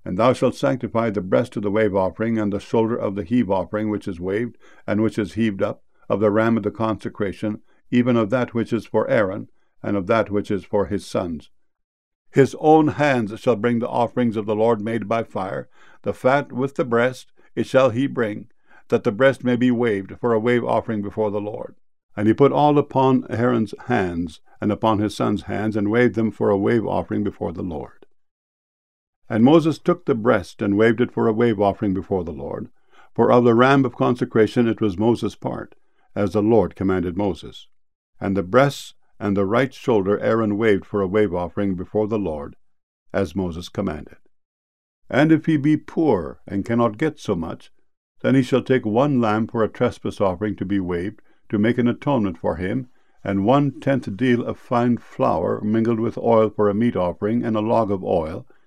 And thou shalt sanctify the breast of the wave offering, and the shoulder of the heave offering, which is waved, and which is heaved up, of the ram of the consecration, even of that which is for Aaron, and of that which is for his sons. His own hands shall bring the offerings of the Lord made by fire, the fat with the breast, it shall he bring, that the breast may be waved for a wave offering before the Lord. And he put all upon Aaron's hands, and upon his sons' hands, and waved them for a wave offering before the Lord. And Moses took the breast, and waved it for a wave offering before the Lord. For of the ram of consecration it was Moses' part, as the Lord commanded Moses. And the breasts and the right shoulder Aaron waved for a wave offering before the Lord, as Moses commanded. And if he be poor, and cannot get so much, then he shall take 1 lamb for a trespass offering to be waved, to make an atonement for him, and 1/10 deal of fine flour mingled with oil for a meat offering, and a log of oil,